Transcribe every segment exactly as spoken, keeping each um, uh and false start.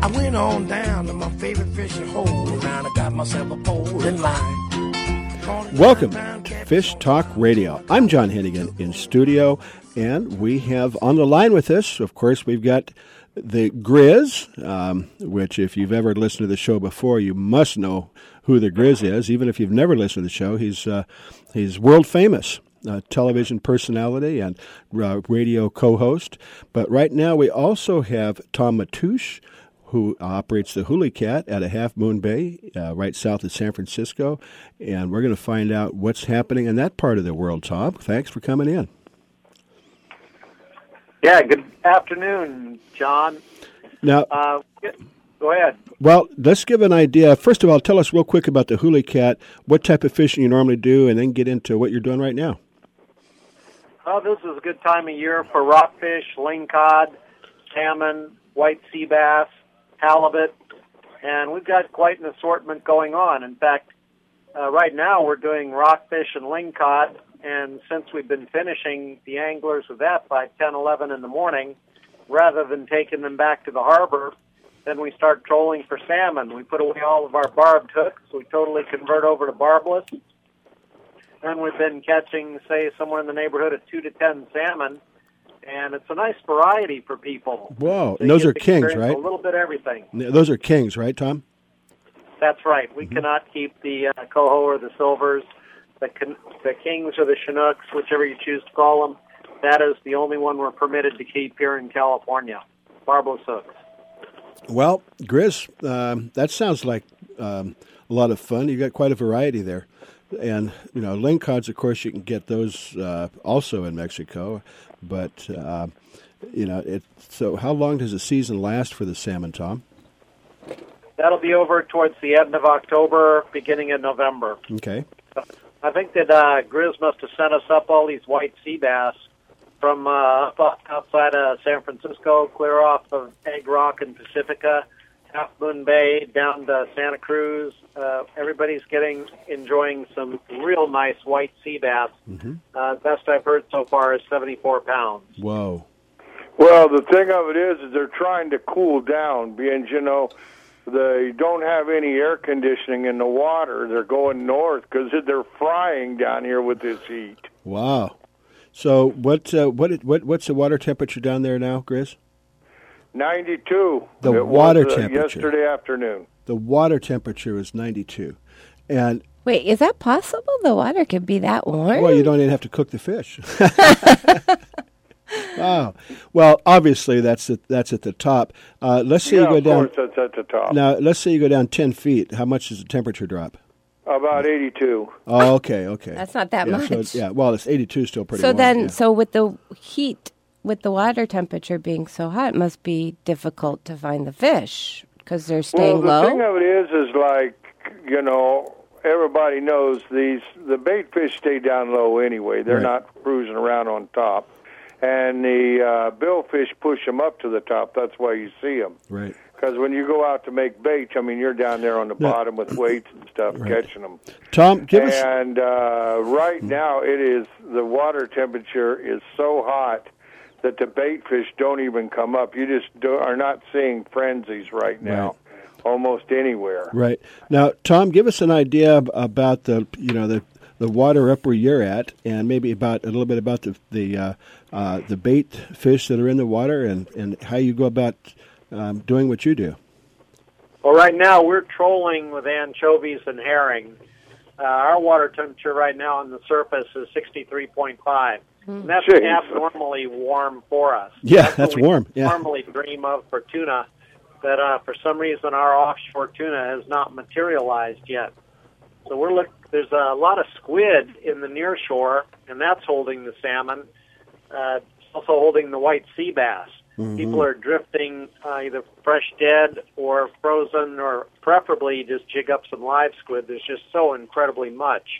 I went on down to my favorite fishing hole, and I got myself a pole in line. Welcome to Fish Talk Radio. I'm John Hennigan in studio, and we have on the line with us, of course, we've got the Grizz, um, which if you've ever listened to the show before, you must know who the Grizz is. Even if you've never listened to the show, he's uh, he's world famous. Uh, television personality and uh, radio co-host. But right now we also have Tom Matoush, who operates the Huli Cat at a Half Moon Bay uh, right south of San Francisco. And we're going to find out what's happening in that part of the world, Tom. Thanks for coming in. Yeah, good afternoon, John. Now, uh, go ahead. Well, let's give an idea. First of all, tell us real quick about the Huli Cat, what type of fishing you normally do, and then get into what you're doing right now. Well, this is a good time of year for rockfish, lingcod, salmon, white sea bass, halibut, and we've got quite an assortment going on. In fact, uh, right now we're doing rockfish and lingcod, and since we've been finishing the anglers with that by ten, eleven in the morning, rather than taking them back to the harbor, then we start trolling for salmon. We put away all of our barbed hooks. We totally convert over to barbless. And we've been catching, say, somewhere in the neighborhood of two to ten salmon, and it's a nice variety for people. Whoa, So and those you are get to kings, experience right? A little bit of everything. Those are kings, right, Tom? That's right. We Mm-hmm. cannot keep the uh, coho or the silvers, the, con- the kings or the chinooks, whichever you choose to call them. That is the only one we're permitted to keep here in California, barbless hooks. Well, Grizz, um, that sounds like um, a lot of fun. You've got quite a variety there. And, you know, lingcods, of course, you can get those uh, also in Mexico. But, uh, you know, it. so how long does the season last for the salmon, Tom? That'll be over towards the end of October, beginning of November. Okay. I think that uh, Grizz must have sent us up all these white sea bass from uh, up outside of San Francisco, clear off of Egg Rock and Pacifica, Half Moon Bay, down to Santa Cruz. Uh, everybody's getting enjoying some real nice white sea bass. Mm-hmm. Uh, best I've heard so far is seventy-four pounds. Whoa. Well, the thing of it is, is they're trying to cool down, because, you know, they don't have any air conditioning in the water. They're going north because they're frying down here with this heat. Wow. So what uh, what what what's the water temperature down there now, Grizz? ninety-two. The it water was, uh, temperature. yesterday afternoon. The water temperature is ninety-two. And Wait, is that possible? The water can be that warm? well, you don't even have to cook the fish. Wow. Well, obviously that's at, that's at the top. Uh, let's say yeah, you go of down. course, that's at the top. Now, let's say you go down ten feet. How much does the temperature drop? About eighty-two. Oh, okay, okay. That's not that yeah, much. So, it's- yeah, well, it's eighty-two, still pretty So warm. then, yeah. so with the heat, with the water temperature being so hot, it must be difficult to find the fish because they're staying Well, the low. thing of it is, is like, you know, everybody knows these, the bait fish stay down low anyway. They're Right. not cruising around on top. And the uh, billfish push them up to the top. That's why you see them. Right. Because when you go out to make bait, I mean, you're down there on the Yeah. bottom with weights and stuff, Right. catching them. Tom, give us. And uh, right now, it is, the water temperature is so hot that the bait fish don't even come up. You just do, are not seeing frenzies right now, almost anywhere. Right. Now, Tom, give us an idea ab- about the, you know, the the water up where you're at, and maybe about a little bit about the the uh, uh, the bait fish that are in the water, and, and how you go about um, doing what you do. Well, right now we're trolling with anchovies and herring. Uh, our water temperature right now on the surface is sixty-three point five. And that's Jeez. abnormally warm for us. Yeah, what that's we warm, yeah. normally dream of for tuna, that uh, for some reason our offshore tuna has not materialized yet. So we're look. There's a lot of squid in the near shore, and that's holding the salmon. Uh, it's also holding the white sea bass. Mm-hmm. People are drifting uh, either fresh dead or frozen, or preferably just jig up some live squid. There's just so incredibly much.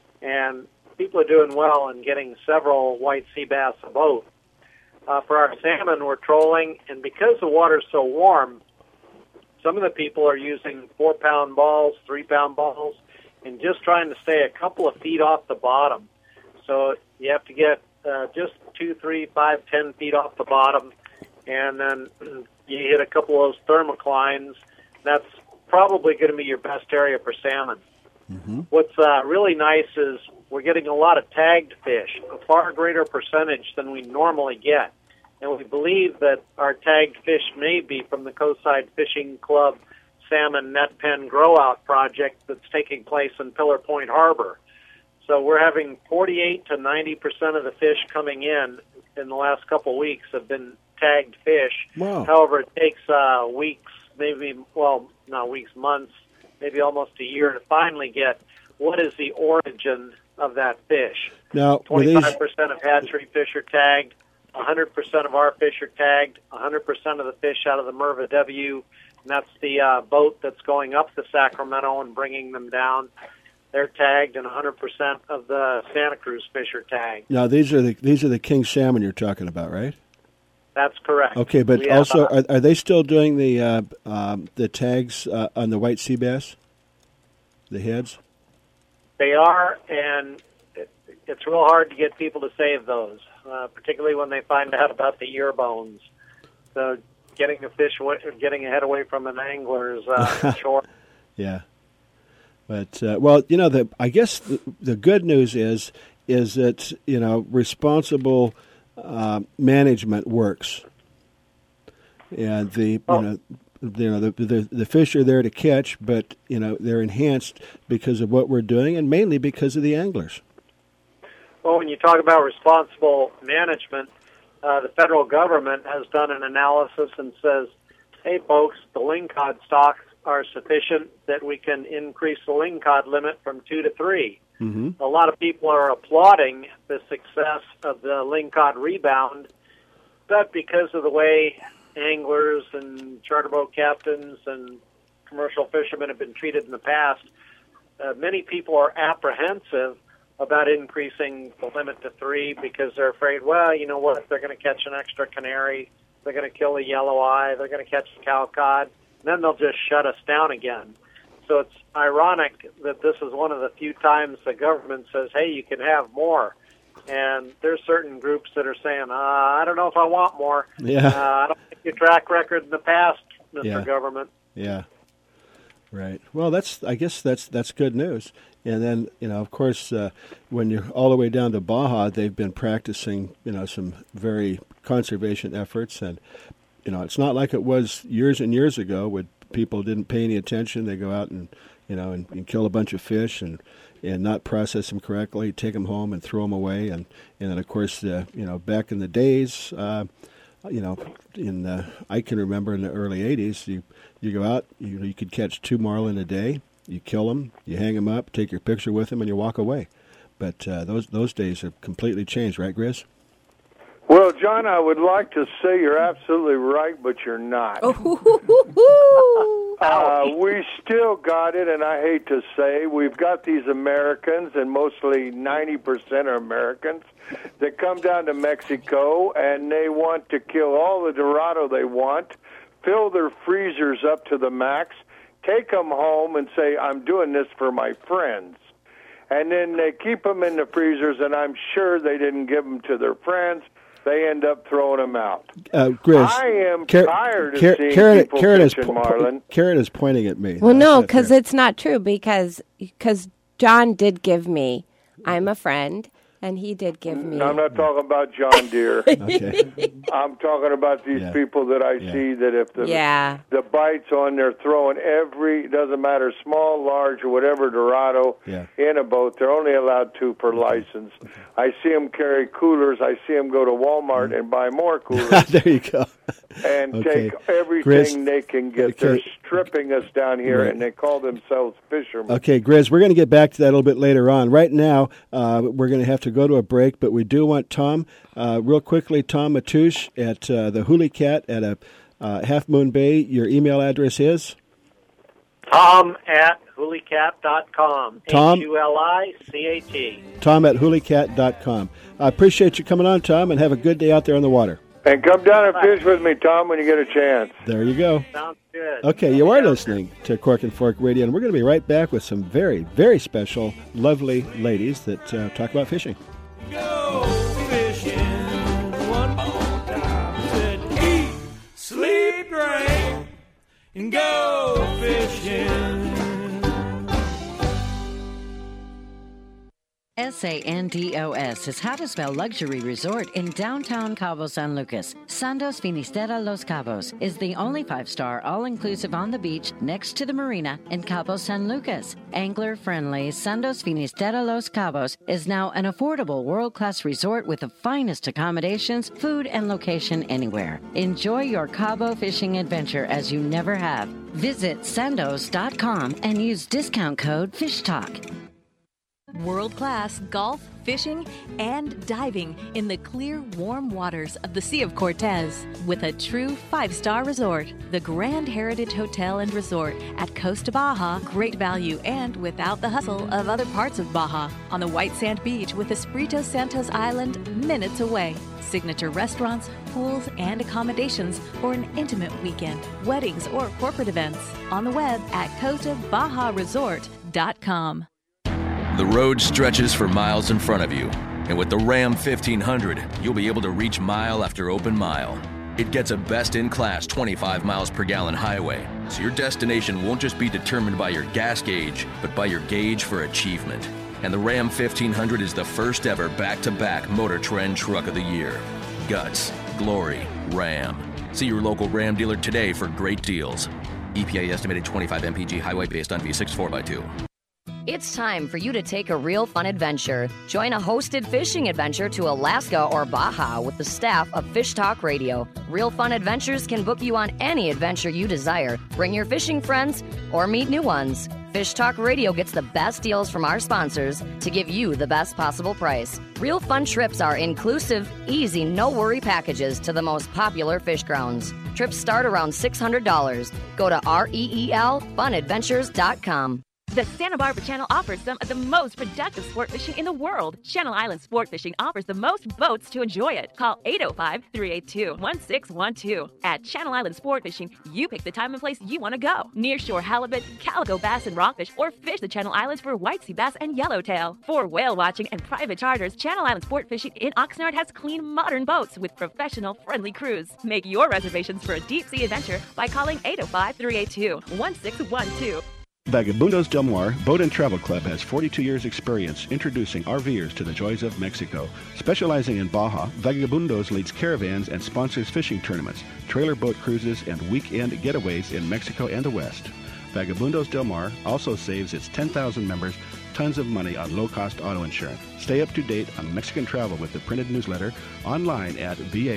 And people are doing well and getting several white sea bass a boat. Uh, for our salmon, we're trolling, and because the water's so warm, some of the people are using four-pound balls, three-pound balls, and just trying to stay a couple of feet off the bottom. So you have to get uh, just two, three, five, ten feet off the bottom, and then you hit a couple of those thermoclines. That's probably going to be your best area for salmon. Mm-hmm. What's uh, really nice is we're getting a lot of tagged fish, a far greater percentage than we normally get. And we believe that our tagged fish may be from the Coastside Fishing Club Salmon Net Pen Grow-Out project that's taking place in Pillar Point Harbor. So we're having forty-eight to ninety percent of the fish coming in in the last couple weeks have been tagged fish. Wow. However, it takes uh, weeks, maybe, well, not weeks, months, maybe almost a year to finally get what is the origin of that fish. Now, twenty-five percent of hatchery fish are tagged, one hundred percent of our fish are tagged, one hundred percent of the fish out of the Merva W, and that's the uh, boat that's going up the Sacramento and bringing them down. They're tagged, and one hundred percent of the Santa Cruz fish are tagged. Now, these are the these are the king salmon you're talking about, right? That's correct. Okay, but We have, also, uh, are, are they still doing the uh, um, the tags uh, on the white sea bass? The heads? They are, and it, it's real hard to get people to save those, uh, particularly when they find out about the ear bones. So getting the fish, away, getting a head away from an angler is uh, short. Yeah. But, uh, well, you know, the I guess the, the good news is is that, you know, responsible uh, management works. And the, Oh. you know, you know the, the the fish are there to catch, but, you know, they're enhanced because of what we're doing and mainly because of the anglers. Well, when you talk about responsible management, uh, the federal government has done an analysis and says, hey, folks, the lingcod stocks are sufficient that we can increase the lingcod limit from two to three. Mm-hmm. A lot of people are applauding the success of the lingcod rebound, but because of the way anglers and charter boat captains and commercial fishermen have been treated in the past, uh, many people are apprehensive about increasing the limit to three because they're afraid, well, you know what, they're going to catch an extra canary, they're going to kill a yellow eye, they're going to catch a cowcod, and then they'll just shut us down again. So it's ironic that this is one of the few times the government says, hey, you can have more. And there's certain groups that are saying, uh, I don't know if I want more. Yeah. Uh, I don't think your track record in the past, Mister Yeah. Government. Yeah. Right. Well, that's I guess that's that's good news. And then, you know, of course, uh, when you're all the way down to Baja, they've been practicing, you know, some very conservation efforts. And, you know, it's not like it was years and years ago when people didn't pay any attention. They go out and, you know, and, and kill a bunch of fish and, and not process them correctly, take them home and throw them away. And, and then, of course, uh, you know, back in the days, uh, you know, in uh, I can remember in the early eighties, you you go out, you know, you could catch two marlin a day. You kill them, you hang them up, take your picture with them, and you walk away. But uh, those those days have completely changed, right, Grizz? Well, John, I would like to say you're absolutely right, but you're not. Uh, we still got it, and I hate to say, we've got these Americans, and mostly ninety percent are Americans, that come down to Mexico, and they want to kill all the Dorado they want, fill their freezers up to the max, take them home and say, I'm doing this for my friends. And then they keep them in the freezers, and I'm sure they didn't give them to their friends. They end up throwing them out. Uh, Grizz, I am Car- tired of Car- seeing Karen, people Karen is fishing po- marlin. Karen is pointing at me. Well, That's no, not because fair. it's not true. Because because John did give me. I'm a friend, and he did give me. I'm not talking about John Deere. Okay. I'm talking about these Yeah. people that I Yeah. see that if the Yeah. the bite's on, they're throwing every, doesn't matter, small, large, or whatever Dorado Yeah. in a boat. They're only allowed two per license. I see them carry coolers. I see them go to Walmart and buy more coolers There you go. and Okay. take everything Grizz, they can get. okay. They're stripping us down here, Right. and they call themselves fishermen. Okay, Grizz, we're going to get back to that a little bit later on. Right now, uh, we're going to have to go to a break, but we do want Tom, uh, real quickly, Tom Matouche at uh, the Huli Cat at a uh, Half Moon Bay. Your email address is? Tom at hulicat dot com. Tom? H U L I C A T. Tom at hulicat dot com. I appreciate you coming on, Tom, and have a good day out there on the water. And come down and fish with me, Tom, when you get a chance. There you go. Sounds good. Okay, you are listening to Cork and Fork Radio, and we're going to be right back with some very, very special, lovely ladies that uh, talk about fishing. Go fishing one more time. Said eat, sleep, and go fishing. Sandos is how to spell luxury resort in downtown Cabo San Lucas. Sandos Finisterra Los Cabos is the only five-star all-inclusive on the beach next to the marina in Cabo San Lucas. Angler-friendly Sandos Finisterra Los Cabos is now an affordable world-class resort with the finest accommodations, food, and location anywhere. Enjoy your Cabo fishing adventure as you never have. Visit sandos dot com and use discount code FISHTALK. World-class golf, fishing, and diving in the clear, warm waters of the Sea of Cortez. With a true five-star resort, the Grand Heritage Hotel and Resort at Costa Baja. Great value and without the hustle of other parts of Baja. On the white sand beach with Espiritu Santos Island minutes away. Signature restaurants, pools, and accommodations for an intimate weekend, weddings, or corporate events. On the web at costa baja resort dot com. The road stretches for miles in front of you, and with the Ram fifteen hundred, you'll be able to reach mile after open mile. It gets a best-in-class twenty-five miles per gallon highway, so your destination won't just be determined by your gas gauge, but by your gauge for achievement. And the Ram fifteen hundred is the first ever back-to-back Motor Trend Truck of the Year. Guts, glory, Ram. See your local Ram dealer today for great deals. E P A estimated twenty-five M P G highway based on V six four by two. It's time for you to take a real fun adventure. Join a hosted fishing adventure to Alaska or Baja with the staff of Fish Talk Radio. Real Fun Adventures can book you on any adventure you desire. Bring your fishing friends or meet new ones. Fish Talk Radio gets the best deals from our sponsors to give you the best possible price. Real Fun trips are inclusive, easy, no-worry packages to the most popular fish grounds. Trips start around six hundred dollars. Go to reel fun adventures dot com. The Santa Barbara Channel offers some of the most productive sport fishing in the world. Channel Island Sport Fishing offers the most boats to enjoy it. Call eight oh five, three eight two, one six one two. At Channel Island Sport Fishing, you pick the time and place you want to go. Nearshore halibut, calico bass, and rockfish, or fish the Channel Islands for white sea bass and yellowtail. For whale watching and private charters, Channel Island Sport Fishing in Oxnard has clean, modern boats with professional, friendly crews. Make your reservations for a deep-sea adventure by calling eight oh five, three eight two, one six one two. Vagabundos Del Mar Boat and Travel Club has forty-two years experience introducing RVers to the joys of Mexico. Specializing in Baja, Vagabundos leads caravans and sponsors fishing tournaments, trailer boat cruises, and weekend getaways in Mexico and the West. Vagabundos Del Mar also saves its ten thousand members tons of money on low-cost auto insurance. Stay up to date on Mexican travel with the printed newsletter online at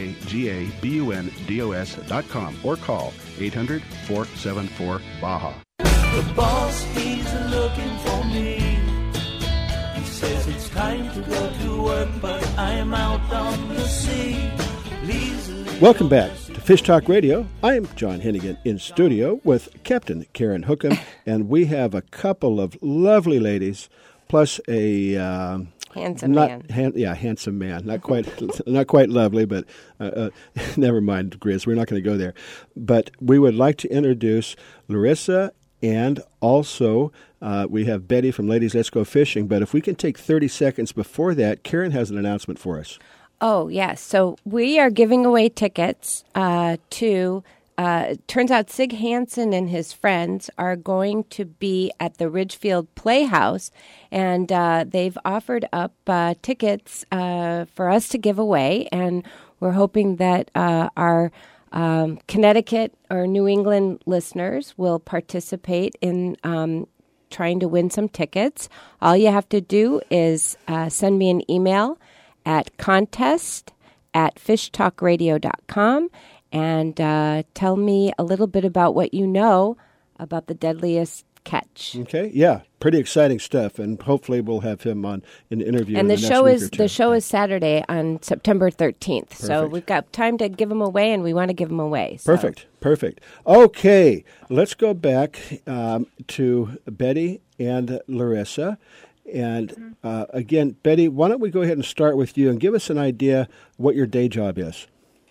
vagabundos dot com or call eight hundred, four seven four, Baja. The boss, he's looking for me. He says it's time to go to work, but I am out on the sea. Please. Welcome back to Fish Talk Radio. I am John Hennigan in studio with Captain Karen Hookham, and we have a couple of lovely ladies, plus a uh, handsome not, man. Han, yeah, handsome man. Not quite, not quite lovely, but uh, uh, never mind, Grizz. We're not going to go there. But we would like to introduce Larissa. And also, uh, we have Betty from Ladies Let's Go Fishing. But if we can take thirty seconds before that, Karen has an announcement for us. Oh, yes. So we are giving away tickets uh, to, uh, turns out Sig Hansen and his friends are going to be at the Ridgefield Playhouse. And uh, they've offered up uh, tickets uh, for us to give away. And we're hoping that uh, our Um, Connecticut or New England listeners will participate in um, trying to win some tickets. All you have to do is uh, send me an email at contest at fish talk radio dot com and uh, tell me a little bit about what you know about the deadliest catch. Okay, yeah, pretty exciting stuff, and hopefully we'll have him on an interview. And the, the show next is the show is Saturday on September thirteenth. Perfect. So we've got time to give them away, and we want to give them away. So. Perfect, perfect. Okay, let's go back um, to Betty and Larissa. And uh, again, Betty, why don't we go ahead and start with you and give us an idea what your day job is?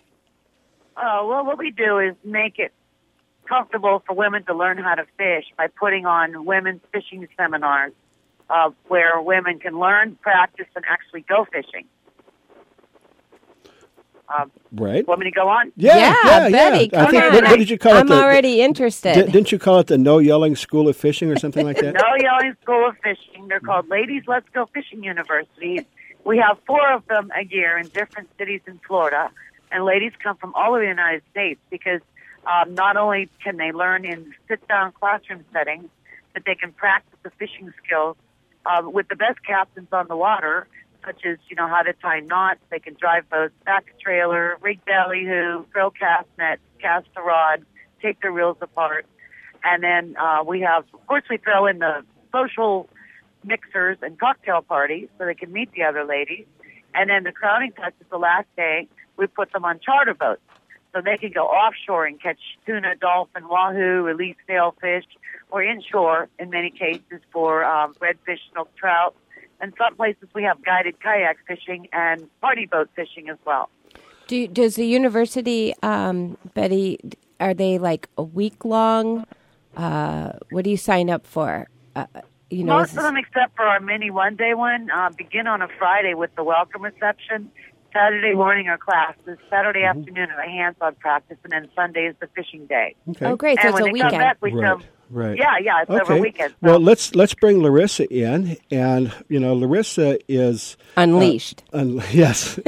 Oh, well, what we do is make it comfortable for women to learn how to fish by putting on women's fishing seminars uh, where women can learn, practice, and actually go fishing. Um, Right. Want me to go on? Yeah, Yeah, yeah, Betty, yeah. I come think, on. what, what did you call it? I'm The- already interested. Di- didn't you call it the No Yelling School of Fishing or something like that? No Yelling School of Fishing. They're called Ladies Let's Go Fishing Universities. We have four of them a year in different cities in Florida, and ladies come from all over the United States because um, not only can they learn in sit-down classroom settings, but they can practice the fishing skills uh, with the best captains on the water, such as, you know, how to tie knots. They can drive boats, back a trailer, rig ballyhoo, throw cast nets, cast a rod, take the reels apart. And then uh, we have, of course, we throw in the social mixers and cocktail parties so they can meet the other ladies. And then the crowning touch is the last day. We put them on charter boats so they can go offshore and catch tuna, dolphin, wahoo, release sailfish, or inshore in many cases for um, redfish, snook trout. And some places we have guided kayak fishing and party boat fishing as well. Do does the university, um, Betty? Are they like a week long? Uh, what do you sign up for? Uh, you know, Most of them, except for our mini one day one, uh, begin on a Friday with the welcome reception. Saturday morning are classes. Saturday mm-hmm. afternoon are the hands-on practice, and then Sunday is the fishing day. Okay. Oh, great! So and it's when a they come weekend. back, we Right. come. Right. Yeah, yeah, it's okay. over a weekend. So. Well, let's let's bring Larissa in, and you know, Larissa is Unleashed. Uh, un- yes.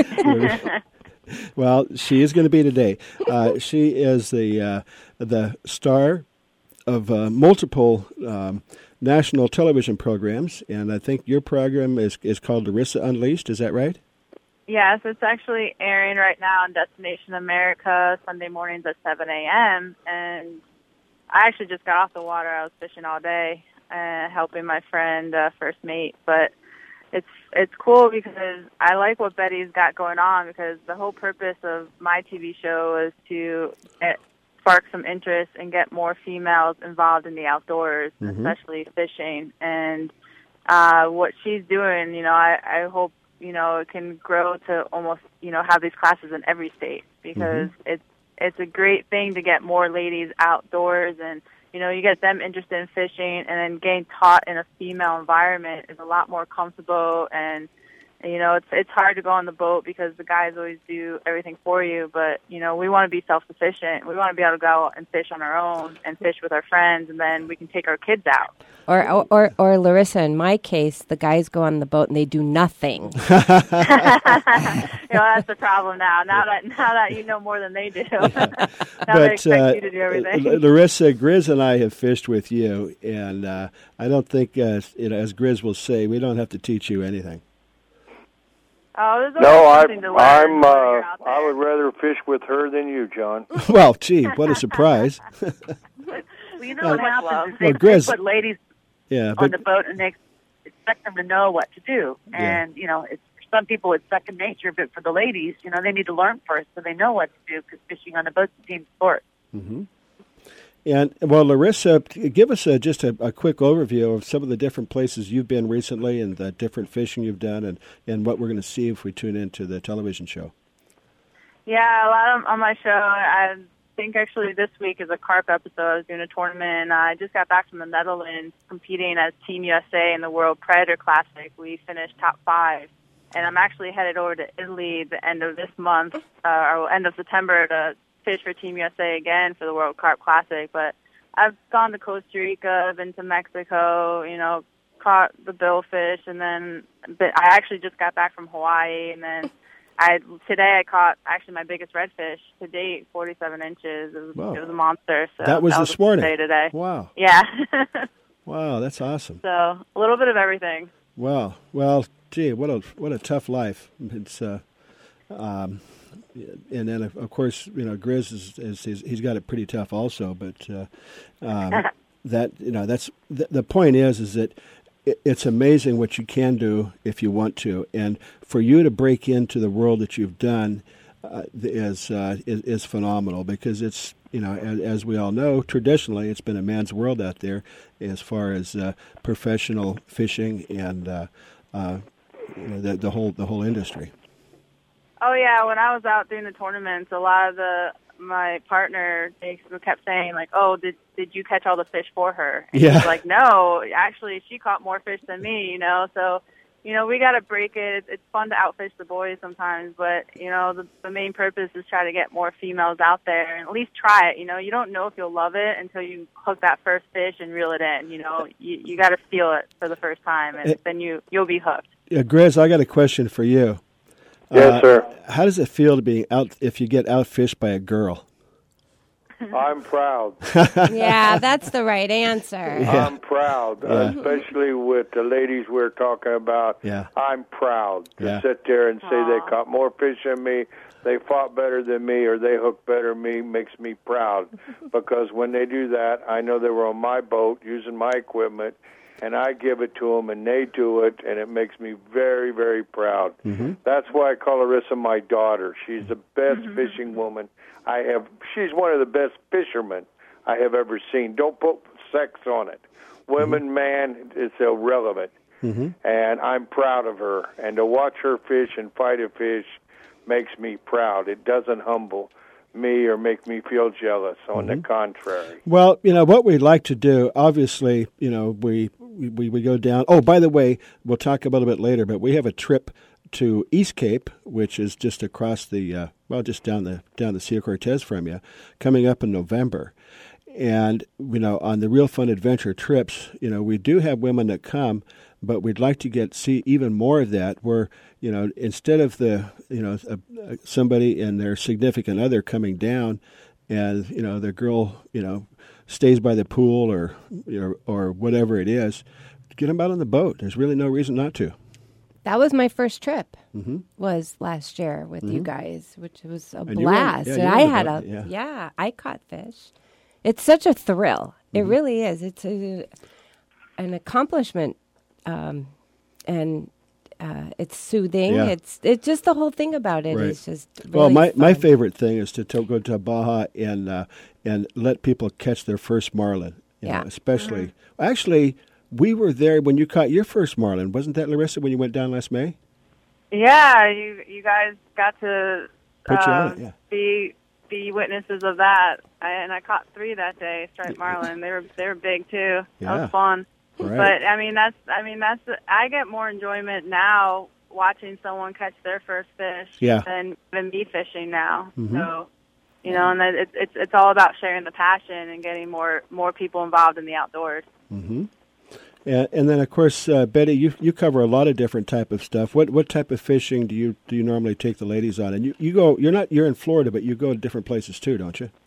Well, she is going to be today. Uh, she is the uh, the star of uh, multiple um, national television programs, and I think your program is is called Larissa Unleashed. Is that right? Yes, it's actually airing right now on Destination America Sunday mornings at seven a.m. And I actually just got off the water. I was fishing all day, uh, helping my friend, uh, first mate. But it's it's cool because I like what Betty's got going on, because the whole purpose of my T V show is to uh, spark some interest and get more females involved in the outdoors, Mm-hmm. especially fishing. And uh, what she's doing, you know, I, I hope, you know, it can grow to almost, you know, have these classes in every state, because Mm-hmm. it's it's a great thing to get more ladies outdoors, and, you know, you get them interested in fishing, and then getting taught in a female environment is a lot more comfortable. And, you know, it's it's hard to go on the boat because the guys always do everything for you, but, you know, we want to be self-sufficient. We want to be able to go out and fish on our own and fish with our friends, and then we can take our kids out. Or, or, or, or Larissa, in my case, the guys go on the boat and they do nothing. You know, that's the problem now. Now that now that you know more than they do, now they But expect uh, you to do everything. L- Larissa, Grizz and I have fished with you, and uh, I don't think, uh, you know, as Grizz will say, we don't have to teach you anything. Oh, there's No, always I, something to learn I'm. when you're Uh, out there. I would rather fish with her than you, John. Well, gee, what a surprise! Well, you know Uh, what happens is they, well, Grizz- they put ladies Yeah, on but the boat and they expect them to know what to do. And, you know, it's, for some people it's second nature, but for the ladies, you know, they need to learn first so they know what to do, because fishing on the boat's a team sport. hmm And, well, Larissa, give us a, just a, a quick overview of some of the different places you've been recently and the different fishing you've done, and, and what we're going to see if we tune into the television show. Yeah, a lot of, on my show. I think actually this week is a carp episode. I was doing a tournament, and I just got back from the Netherlands competing as Team U S A in the World Predator Classic. We finished top five, and I'm actually headed over to Italy the end of this month, uh, or end of September, to fish for Team U S A again for the World Carp Classic. But I've gone to Costa Rica, I've been to Mexico, you know, caught the billfish, and then but I actually just got back from Hawaii, and then I today I caught actually my biggest redfish to date, forty-seven inches. It was, Wow. it was a monster. So That was that this was a morning. day today. Wow. Yeah. Wow, that's awesome. So a little bit of everything. Wow. Well, gee, what a what a tough life. It's uh, um, and then of, of course, you know, Grizz is, is he's, he's got it pretty tough also. But uh, um, that you know, that's the, the point is is that it, it's amazing what you can do if you want to, and for you to break into the world that you've done uh, is, uh, is is phenomenal, because it's, you know, as, as we all know, traditionally it's been a man's world out there as far as uh, professional fishing and uh, uh, you know, the, the whole the whole industry. Oh yeah, when I was out doing the tournaments, a lot of the my partner they kept saying like, "Oh, did did you catch all the fish for her?" And Yeah. he's like, "No, actually, she caught more fish than me." You know, so you know, we got to break it. It's fun to outfish the boys sometimes, but, you know, the, the main purpose is try to get more females out there and at least try it. You know, you don't know if you'll love it until you hook that first fish and reel it in. You know, you, you got to feel it for the first time, and it, then you, you'll be hooked. Yeah, Grizz, I got a question for you. Yes, uh, sir. How does it feel to be out if you get outfished by a girl? I'm proud. Yeah, that's the right answer. Yeah. I'm proud, Yeah. uh, especially with the ladies we're talking about. Yeah. I'm proud to Yeah. sit there and say they caught more fish than me, they fought better than me, or they hooked better than me. Makes me proud because when they do that, I know they were on my boat using my equipment, and I give it to them, and they do it, and it makes me very, very proud. Mm-hmm. That's why I call Larissa my daughter. She's the best fishing woman I have. She's one of the best fishermen I have ever seen. Don't put sex on it. Women, mm-hmm. man, it's irrelevant. Mm-hmm. And I'm proud of her. And to watch her fish and fight a fish makes me proud. It doesn't humble me or make me feel jealous. On Mm-hmm. the contrary. Well, you know, what we'd like to do, obviously, you know, we, we, we go down. Oh, by the way, we'll talk about it a bit later, but we have a trip to East Cape, which is just across the, uh, well, just down the down the Sea of Cortez from you, coming up in November. And, you know, on the Real Fun Adventure trips, you know, we do have women that come, but we'd like to get see even more of that where, you know, instead of the, you know, a, a, somebody and their significant other coming down and, you know, the girl, you know, stays by the pool or, you know, or whatever it is, get them out on the boat. There's really no reason not to. That was my first trip. Mm-hmm. Was last year with Mm-hmm. you guys, which was a And you were- blast. yeah, and you I were had about a it, yeah. yeah, I caught fish. It's such a thrill. It Mm-hmm. really is. It's a, an accomplishment, um, and uh, it's soothing. Yeah. It's it's just the whole thing about it is Right. just really well, my, my fun. favorite thing is to, to go to Baja and uh, and let people catch their first marlin. You Yeah. know, especially. Actually, we were there when you caught your first marlin. Wasn't that, Larissa, when you went down last May? Yeah, you you guys got to Put you on uh, it, yeah. be be witnesses of that. I, and I caught three that day, striped marlin. They were they were big too. That Yeah. was fun. Right. But I mean that's I mean that's I get more enjoyment now watching someone catch their first fish Yeah. than than me fishing now. Mhm. So you know, and that it's it's it's all about sharing the passion and getting more more people involved in the outdoors. Mm-hmm. And, and then, of course, uh, Betty, you you cover a lot of different type of stuff. What what type of fishing do you do you normally take the ladies on? And you, you go you're not you're in Florida, but you go to different places too, don't you?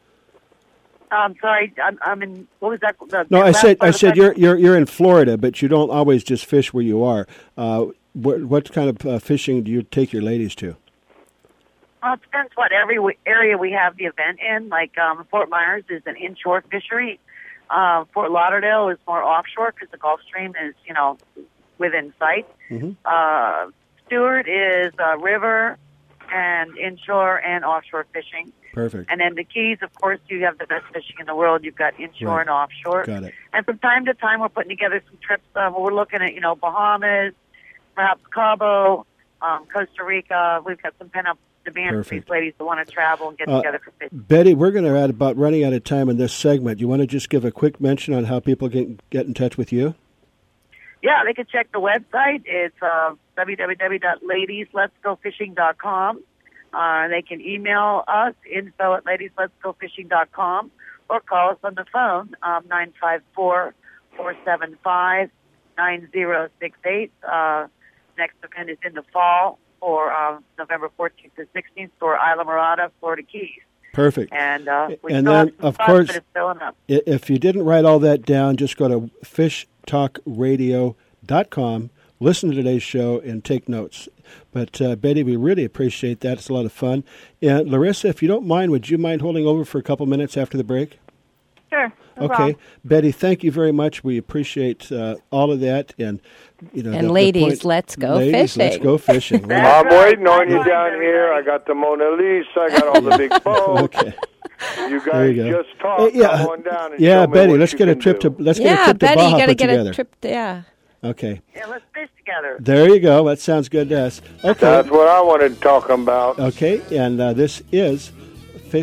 I'm sorry, I'm, I'm in. What was that? The, No, the I last said part I of the said question? you're you're you're in Florida, but you don't always just fish where you are. Uh, what what kind of uh, fishing do you take your ladies to? Well, it depends what every w- area we have the event in. Like um, Fort Myers is an inshore fishery. Uh, Fort Lauderdale is more offshore because the Gulf Stream is, you know, within sight. Mm-hmm. Uh, Stewart is uh, river and inshore and offshore fishing. Perfect. And then the Keys, of course, you have the best fishing in the world. You've got inshore Right. and offshore. Got it. And from time to time, we're putting together some trips. Uh, where we're looking at, you know, Bahamas, perhaps Cabo, um, Costa Rica. We've got some pent-up demand for these Perfect. ladies that want to travel and get Uh, together for fishing. Betty, we're going to add about running out of time in this segment. You want to just give a quick mention on how people can get in touch with you? Yeah, they can check the website. It's uh, w w w dot ladies lets go fishing dot com. Uh, they can email us, info at ladies lets go fishing dot com, or call us on the phone, um, nine five four, four seven five, nine zero six eight. Uh, next event is in the fall for uh, November fourteenth to sixteenth for Isla Morada, Florida Keys. Perfect. And uh, we And still then, have some of fun, course, but it's filling up. I- If you didn't write all that down, just go to fish talk radio dot com, listen to today's show, and take notes. But, uh, Betty, we really appreciate that. It's a lot of fun. And, Larissa, if you don't mind, would you mind holding over for a couple minutes after the break? Sure. No Okay. problem. Betty, thank you very much. We appreciate uh, all of that. And, you know, And the- the ladies, point- let's go ladies, let's fishing. go fishing. Right. I'm waiting on you down here. I got the Mona Lisa. I got all the big boats. Okay. You There guys you go. just talk. Hey, yeah, Come on down and yeah, show me Betty, what let's you get a can trip do. to let's get a Yeah, trip to Betty, Baja you got to put get together. a trip. To, yeah. Okay. Yeah, let's fish together. There you go. That sounds good to us. Okay. That's what I wanted to talk about. Okay, and uh, this is Fish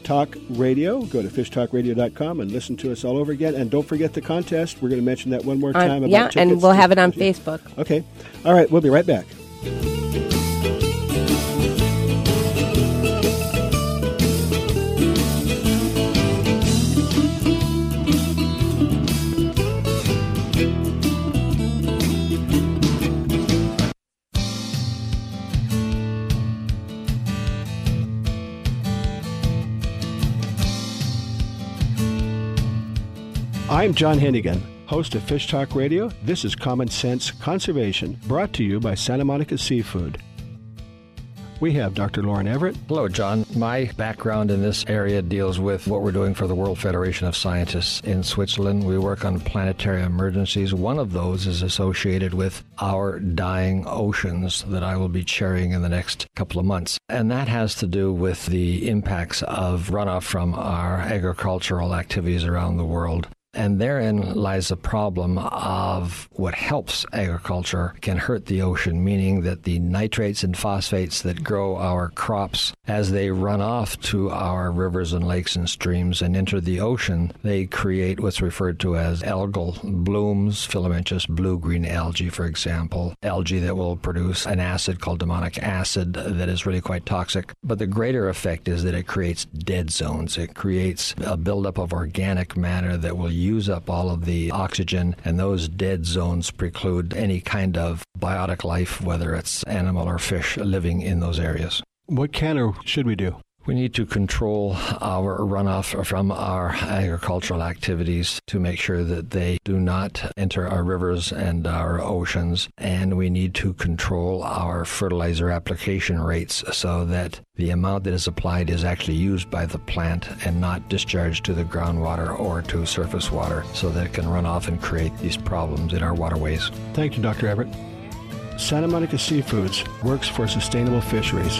Talk Radio. Go to fish talk radio dot com and listen to us all over again. And don't forget the contest. We're going to mention that one more time. Uh, about yeah, tickets. and we'll have it on Facebook. Okay. All right, we'll be right back. I'm John Hennigan, host of Fish Talk Radio. This is Common Sense Conservation, brought to you by Santa Monica Seafood. We have Doctor Lauren Everett. Hello, John. My background in this area deals with what we're doing for the World Federation of Scientists in Switzerland. We work on planetary emergencies. One of those is associated with our dying oceans that I will be chairing in the next couple of months. And that has to do with the impacts of runoff from our agricultural activities around the world. And therein lies the problem of what helps agriculture can hurt the ocean, meaning that the nitrates and phosphates that grow our crops, as they run off to our rivers and lakes and streams and enter the ocean, they create what's referred to as algal blooms, filamentous blue-green algae, for example, algae that will produce an acid called demonic acid that is really quite toxic. But the greater effect is that it creates dead zones. It creates a buildup of organic matter that will use up all of the oxygen, and those dead zones preclude any kind of biotic life, whether it's animal or fish, living in those areas. What can or should we do? We need to control our runoff from our agricultural activities to make sure that they do not enter our rivers and our oceans, and we need to control our fertilizer application rates so that the amount that is applied is actually used by the plant and not discharged to the groundwater or to surface water so that it can run off and create these problems in our waterways. Thank you, Doctor Everett. Santa Monica Seafoods works for sustainable fisheries.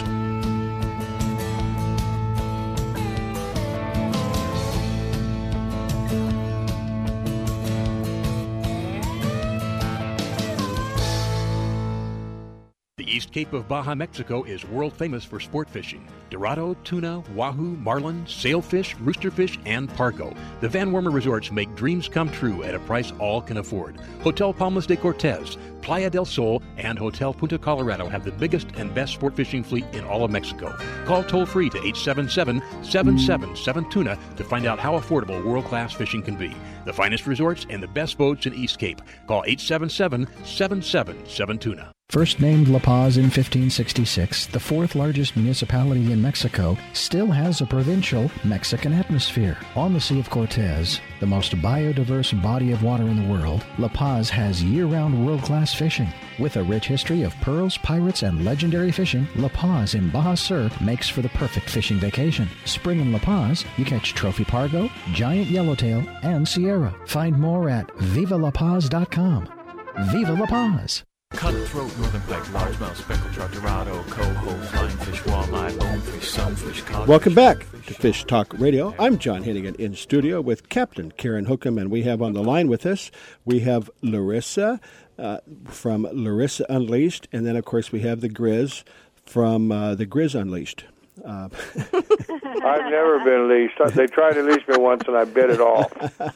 The East Cape of Baja, Mexico is world famous for sport fishing. Dorado, tuna, wahoo, marlin, sailfish, roosterfish, and pargo. The Van Wormer Resorts make dreams come true at a price all can afford. Hotel Palmas de Cortez, Playa del Sol, and Hotel Punta Colorado have the biggest and best sport fishing fleet in all of Mexico. Call toll-free to eight seven seven, seven seven seven, tuna to find out how affordable world-class fishing can be. The finest resorts and the best boats in East Cape. Call eight seven seven, seven seven seven, tuna. First named La Paz in fifteen sixty-six, the fourth largest municipality in Mexico still has a provincial Mexican atmosphere. On the Sea of Cortez, the most biodiverse body of water in the world, La Paz has year-round world-class fishing. With a rich history of pearls, pirates, and legendary fishing, La Paz in Baja Sur makes for the perfect fishing vacation. Spring in La Paz, you catch trophy pargo, giant yellowtail, and Sierra. Find more at viva la paz dot com. Viva La Paz! Cutthroat, northern pike, largemouth, speckled trout, dorado, coho, flying fish, walleye, bonefish, sunfish, codfish. Welcome back to Fish Talk Radio. I'm John Hennigan in studio with Captain Karen Hookham, and we have on the line with us, we have Larissa uh, from Larissa Unleashed, and then, of course, we have the Grizz from uh, the Grizz Unleashed. Uh, I've never been leashed. They tried to leash me once, and I bit it off.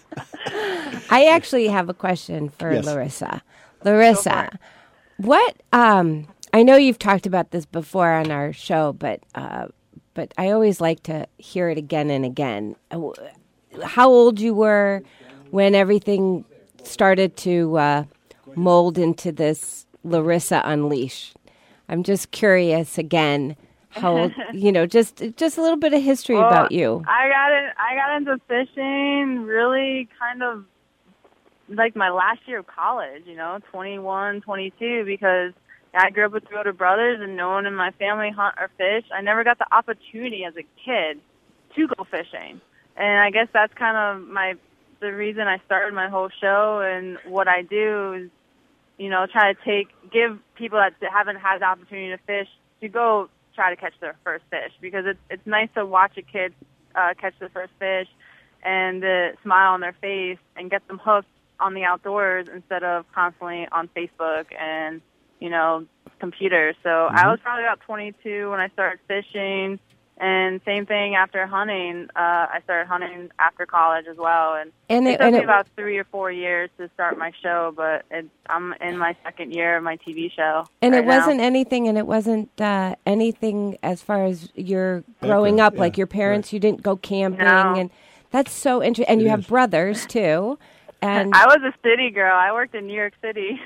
I actually have a question for Yes. Larissa. Larissa, what, um, I know you've talked about this before on our show, but uh, but I always like to hear it again and again. How old you were when everything started to uh, mold into this Larissa Unleashed? I'm just curious again, how, you know, just just a little bit of history Well, about you. I got it. I got into fishing really kind of like my last year of college, you know, twenty-one, twenty-two, because I grew up with three older brothers and no one in my family hunt or fish. I never got the opportunity as a kid to go fishing. And I guess that's kind of my the reason I started my whole show, and what I do is, you know, try to take give people that haven't had the opportunity to fish to go try to catch their first fish, because it's it's nice to watch a kid uh, catch their first fish and the smile on their face and get them hooked on the outdoors instead of constantly on Facebook and, you know, computers. So mm-hmm. I was probably about twenty-two when I started fishing, And same thing after hunting. Uh, I started hunting after college as well, and, And it, it- took and me it- about three or four years to start my show. But it, I'm in my second year of my T V show. And right it wasn't now. anything, and it wasn't uh, anything as far as your growing up, yeah, like your parents. You didn't go camping, No. and that's so interesting. And It you have is. brothers too, and I was a city girl. I worked in New York City.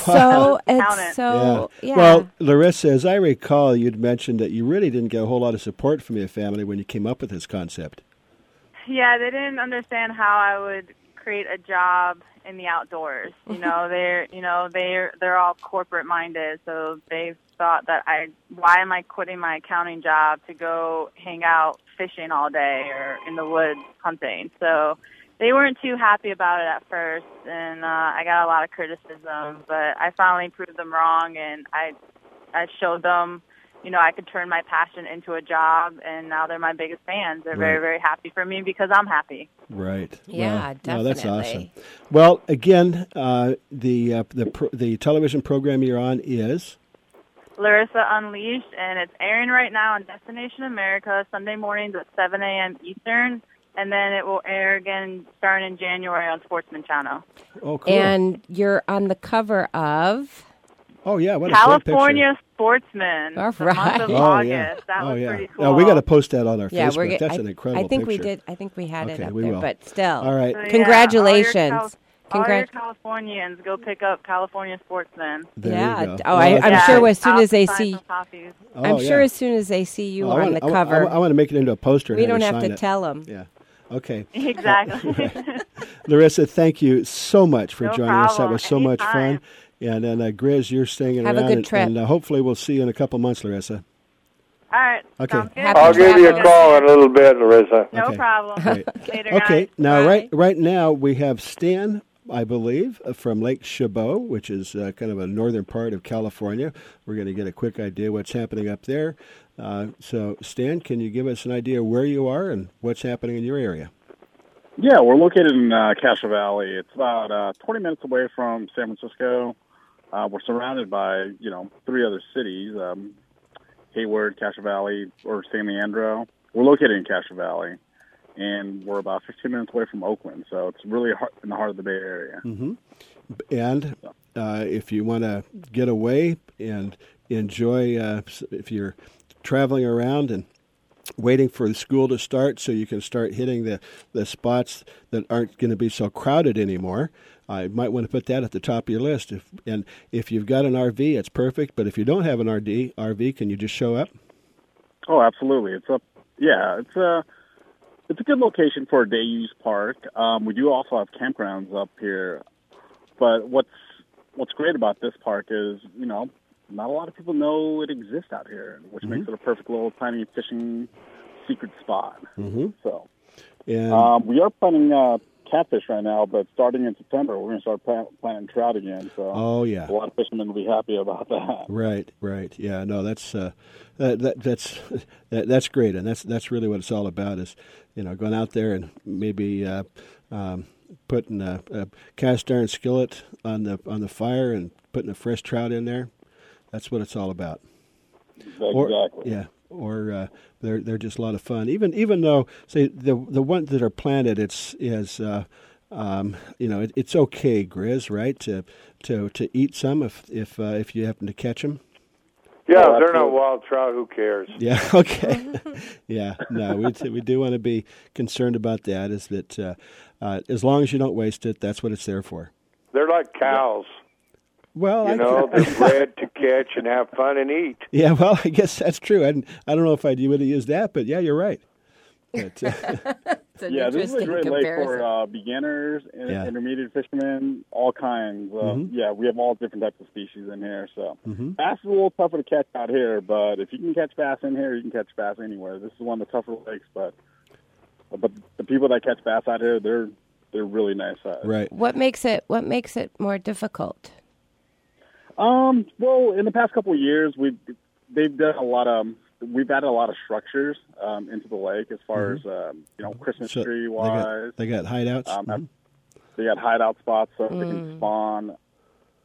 so Accountant. it's so yeah. Well, Larissa, as I recall, you'd mentioned that you really didn't get a whole lot of support from your family when you came up with this concept. Yeah, they didn't understand how I would create a job in the outdoors. You know, they're you know they're they're all corporate minded, so they thought that I why am I quitting my accounting job to go hang out fishing all day or in the woods hunting? So they weren't too happy about it at first, and uh, I got a lot of criticism. But I finally proved them wrong, and I I showed them, you know, I could turn my passion into a job, and now they're my biggest fans. They're very, Right. very happy for me because I'm happy. Right. Yeah, well, no, that's awesome. definitely. Well, again, uh, the uh, the pro- the television program you're on is Larissa Unleashed, and it's airing right now on Destination America Sunday mornings at seven a.m. Eastern, and then it will air again starting in January on Sportsman Channel. Oh, cool. And you're on the cover of Oh yeah, what a great picture. California Sportsman. All the month right. of Oh, August. yeah. That oh, was yeah. pretty cool. Oh, we got to post that on our Yeah, Facebook. we're get- That's I- an incredible I think picture. we did. I think we had Okay, it up we there, will. but still. All right. So, yeah, Congratulations. All your, Cal- all your Congrat- Californians, go pick up California Sportsman. There yeah. you go. Oh, Well, I, I'm that's- sure as soon I'll as they sign see, some copies. Oh, I'm sure yeah. as soon as they see you Oh, I on wanna- the I wa- cover, I, wa- I want to make it into a poster. And we have don't her have sign to it. tell them. Yeah. Okay. Exactly. Larissa, thank you so much for No joining us. That problem. was so much Anytime. fun. And then, uh, Grizz, you're staying Have a around. good and, trip. And uh, hopefully we'll see you in a couple months, Larissa. All right. Okay. Sounds good. I'll give you a call in a little bit, Larissa. No Okay. problem. Great. Later, Okay, guys. now Bye. right right now we have Stan, I believe, uh, from Lake Chabot, which is uh, kind of a northern part of California. We're going to get a quick idea what's happening up there. Uh, so, Stan, can you give us an idea where you are and what's happening in your area? Yeah, we're located in uh, Castro Valley. It's about uh, twenty minutes away from San Francisco. Uh, we're surrounded by, you know, three other cities, um, Hayward, Castro Valley, or San Leandro. We're located in Castro Valley, and we're about fifteen minutes away from Oakland, so it's really hard, in the heart of the Bay Area. Mm-hmm. And uh, if you want to get away and enjoy, uh, if you're traveling around and waiting for the school to start so you can start hitting the, the spots that aren't going to be so crowded anymore, I might want to put that at the top of your list. If, and if you've got an R V, it's perfect. But if you don't have an R V, R V, can you just show up? Oh, absolutely. It's a yeah, it's a it's a good location for a day use park. Um, we do also have campgrounds up here, but what's what's great about this park is you know not a lot of people know it exists out here, which Mm-hmm. makes it a perfect little tiny fishing secret spot. Mm-hmm. So And um, we are planning uh, catfish right now, but starting in September we're going to start plan- planting trout again. So Oh, yeah. a lot of fishermen will be happy about that. Right, right, yeah, no, that's uh, that, that that's that, that's great, and that's that's really what it's all about. Is you know going out there and maybe uh, um, putting a, a cast iron skillet on the on the fire and putting a fresh trout in there. That's what it's all about. Or- Exactly. yeah, or uh, they're they're just a lot of fun. Even even though say the the ones that are planted, it's is. Uh, Um, you know, it, it's okay, Grizz, right? To to to eat some if if uh, if you happen to catch them. Yeah, Oh, if they're not absolutely. wild trout, who cares? Yeah. Okay. yeah. No, we t- we do want to be concerned about that. Is that uh, uh, as long as you don't waste it, that's what it's there for. They're like cows. Well, You I know, they're bred to catch and have fun and eat. Yeah. Well, I guess that's true. I I don't know if I would have used that, but yeah, you're right. But, uh, It's an Yeah, this is a interesting great lake comparison. for uh, beginners, and Yeah. intermediate fishermen, all kinds. Uh, Mhm. Yeah, we have all different types of species in here. So Mhm. bass is a little tougher to catch out here, but if you can catch bass in here, you can catch bass anywhere. This is one of the tougher lakes, but but the people that catch bass out here, they're they're really nice. Size. right. What makes it What makes it more difficult? Um. Well, in the past couple of years, we've they've done a lot of. We've added a lot of structures um, into the lake as far as um, you know Christmas So tree they wise. got they got hideouts. Um, Mhm. They got hideout spots so they Mm. can spawn.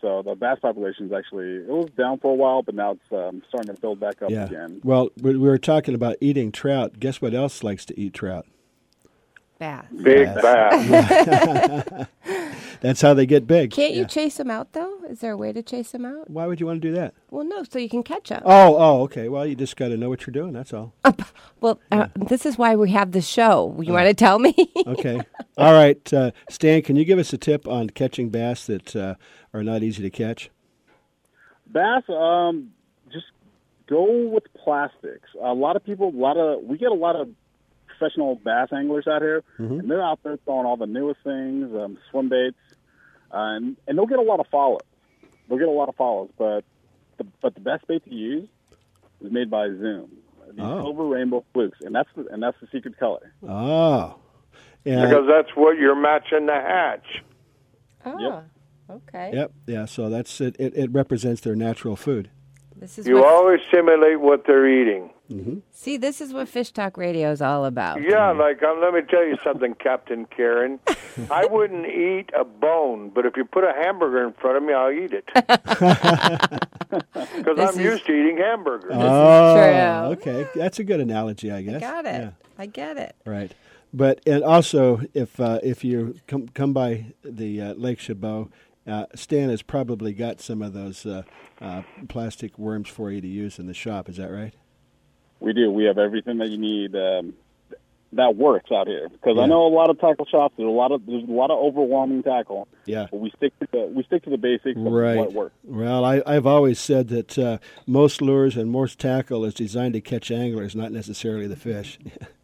So the bass population is actually, it was down for a while, but now it's um, starting to build back up Yeah. again. Well, we we were talking about eating trout. Guess what else likes to eat trout? Bass. Big bass. That's how they get big. Can't you Yeah. chase them out, though? Is there a way to chase them out? Why would you want to do that? Well, no, so you can catch them. Oh, oh, okay. Well, you just got to know what you're doing. That's all. Well, uh, this is why we have the show. You want to tell me? Okay. All right. Uh, Stan, can you give us a tip on catching bass that uh, are not easy to catch? Bass, um, just go with plastics. A lot of people, a lot of, we get a lot of professional bass anglers out here, Mhm. and they're out there throwing all the newest things, um, swim baits, uh, and, and they'll get a lot of follows. They'll get a lot of follows, but the, but the best bait to use is made by Zoom. These Oh. silver rainbow flukes, and that's the, and that's the secret color. Oh. Yeah. Because that's what you're matching the hatch. Oh, okay. Yep. Yeah. So that's it. It, it represents their natural food. This is You what, always simulate what they're eating. Mm-hmm. see, this is what Fish Talk Radio is all about. Yeah, like um, let me tell you something, Captain Karen. I wouldn't eat a bone, but if you put a hamburger in front of me, I'll eat it. Because I'm is- used to eating hamburgers. Oh, true. okay. That's a good analogy, I guess. I got it. Yeah. I get it. Right. But and also, if uh, if you come come by the uh, Lake Chabot, uh, Stan has probably got some of those uh, uh, plastic worms for you to use in the shop. Is that right? We do. We have everything that you need um, that works out here. Because Yeah. I know a lot of tackle shops. There's a lot of there's a lot of overwhelming tackle. Yeah. But we stick to the we stick to the basics of Right. what works. Well, I, I've always said that uh, most lures and most tackle is designed to catch anglers, not necessarily the fish.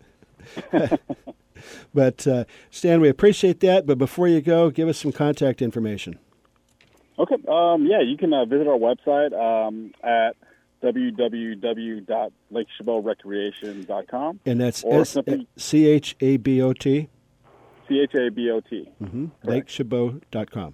But, uh, Stan, we appreciate that. But before you go, give us some contact information. Okay. Um, yeah, you can uh, visit our website um, at w w w dot lake chabot recreation dot com. And that's or S- simply C H A B O T? C H A B O T. Mm-hmm. lake chabot dot com.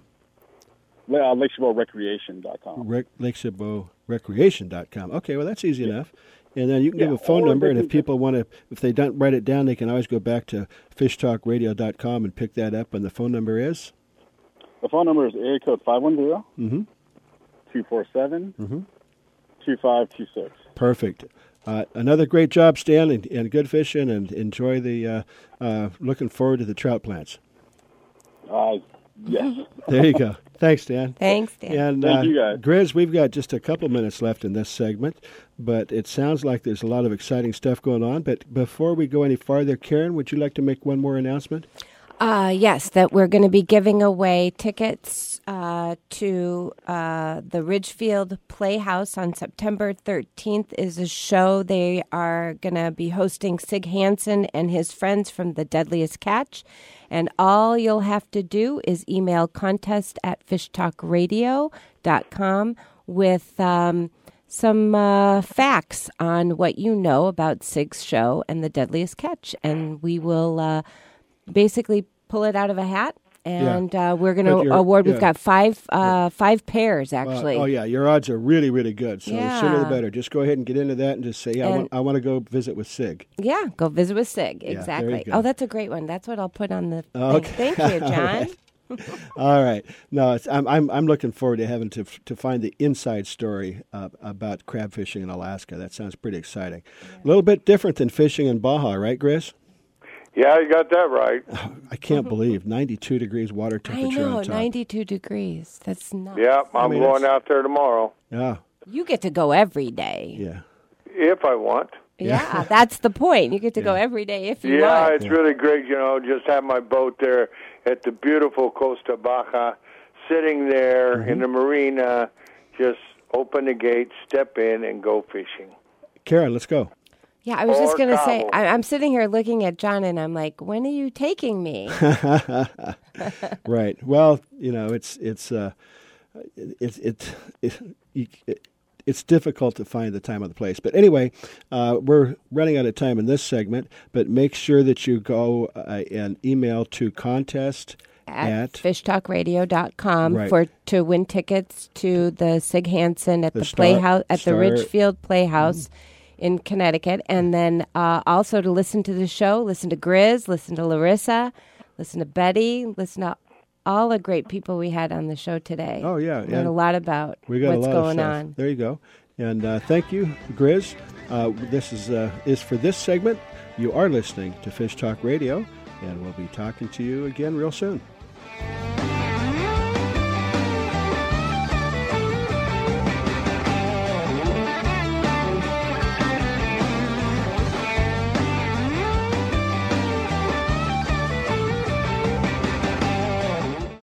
Uh, lake chabot recreation dot com. Rec- lake chabot recreation dot com. Okay, well, that's easy enough. And then you can Yeah, give a phone or number, they and if can- people want to, if they don't write it down, they can always go back to fish talk radio dot com and pick that up. And the phone number is? The phone number is area code five one zero, Mm-hmm. two four seven, Mm-hmm. two five two six. Perfect. Uh, another great job, Stan, and, and good fishing, and enjoy the, uh, uh, looking forward to the trout plants. Uh, yes. There you go. Thanks, Dan. Thanks, Dan. And Thank uh, you, guys. Grizz, we've got just a couple minutes left in this segment, but it sounds like there's a lot of exciting stuff going on. But before we go any farther, Karen, would you like to make one more announcement? Uh, yes, that we're going to be giving away tickets uh, to uh, the Ridgefield Playhouse on September thirteenth is a show. They are going to be hosting Sig Hansen and his friends from The Deadliest Catch. And all you'll have to do is email contest at fish talk radio dot com with um, some uh, facts on what you know about Sig's show and The Deadliest Catch. And we will... Uh, basically pull it out of a hat, and Yeah. uh, we're going But to you're- award. We've yeah. got five uh, five pairs, actually. Uh, oh, yeah. Your odds are really, really good. So the sooner the Yeah. better. Just go ahead and get into that and just say, yeah, I, And- want, I want to go visit with Sig. Yeah, go visit with Sig. Yeah, there you Exactly. go. Oh, that's a great one. That's what I'll put on the thing. Okay. Thank you, All John. right. All right. No, it's, I'm, I'm I'm looking forward to having to to find the inside story uh, about crab fishing in Alaska. That sounds pretty exciting. A little bit different than fishing in Baja, right, Grizz? Yeah, you got that right. I can't believe ninety-two degrees water I temperature know, on top. ninety-two degrees. That's not. Yeah, I'm mean, going it's- out there tomorrow. Yeah, You get to go every day. yeah. If I want. Yeah, that's the point. You get to go every day if you Yeah, want. it's really great, you know, just have my boat there at the beautiful Costa Baja, sitting there Mm-hmm. in the marina, just open the gate, step in, and go fishing. Karen, let's go. Yeah, I was just Or going to say, Cabo. I, I'm sitting here looking at John, and I'm like, when are you taking me? Right. Well, you know, it's it's uh, it's it, it, it, it it's difficult to find the time or the place. But anyway, uh, we're running out of time in this segment. But make sure that you go uh, and email to contest at, at fish talk radio dot com Right. for to win tickets to the Sig Hansen at The the, Star- Playhouse at Star- the Ridgefield Playhouse in Connecticut, and then uh, also to listen to the show, listen to Grizz, listen to Larissa, listen to Betty, listen to all the great people we had on the show today. Oh, yeah. Learned a lot about we got what's a lot going of stuff. on. There you go. And uh, thank you, Grizz. Uh, this is uh, is for this segment. You are listening to Fish Talk Radio, and we'll be talking to you again real soon.